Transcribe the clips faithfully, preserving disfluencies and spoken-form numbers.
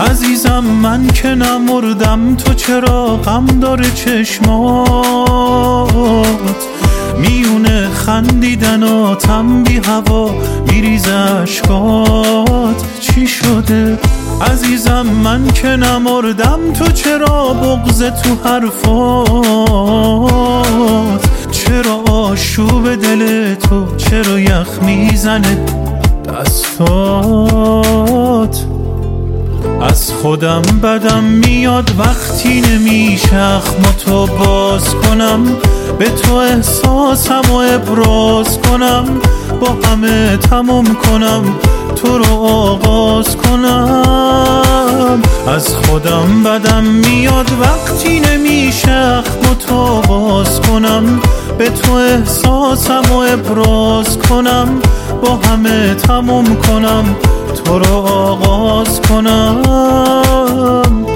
عزیزم من که نمردم، تو چرا غم داره چشمات؟ میونه خندیدناتم بی هوا میریزه اشکات. چی شده عزیزم من که نمردم، تو چرا بغض تو حرفات؟ چرا آشوب دل تو، چرا یخ میزنه دستات؟ از خودم بدم میاد وقتی نمیشه اخماتو باز کنم، به تو احساسم و ابراز کنم، با همه تموم کنم، تو رو آغاز کنم. از خودم بدم میاد وقتی نمیشه اخماتو باز کنم، به تو احساسم و ابراز کنم، با همه تموم کنم، تو رو آغاز کنم.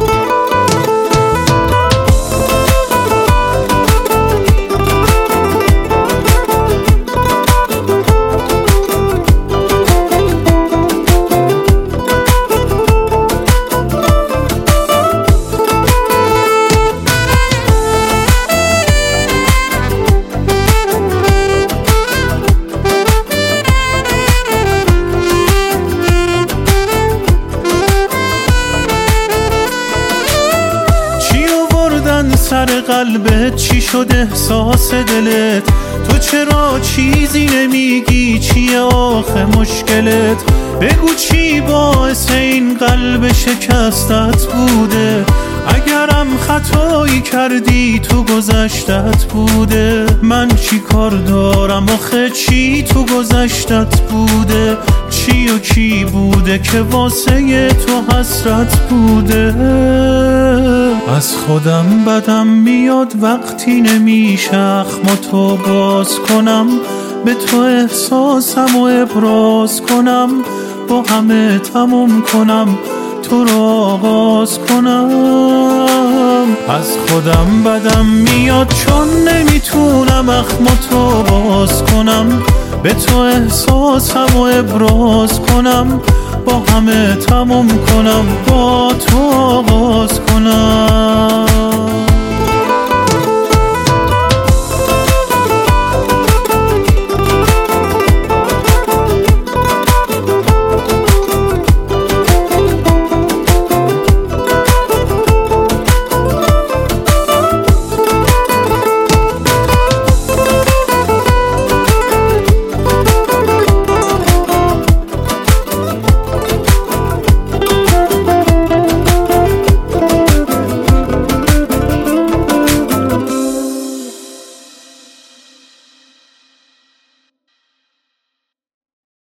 سر قلبت چی شد احساس دلت؟ تو چرا چیزی نمیگی؟ چیه آخه مشکلت؟ بگو چی باعث این قلب شکستت بوده؟ اگرم خطایی کردی تو گذشتت بوده. من چی کار دارم آخه؟ چی تو گذشتت بوده؟ چی و کی بوده که واسه تو حسرت بوده؟ از خودم بدم میاد وقتی نمیشه اخماتو باز کنم، به تو احساسم و ابراز کنم، با همه تموم کنم، تو رو آغاز کنم. از خودم بدم میاد چون نمیتونم اخماتو باز کنم، به تو احساسم و ابراز کنم، با همه تموم کنم، با تو آغاز کنم.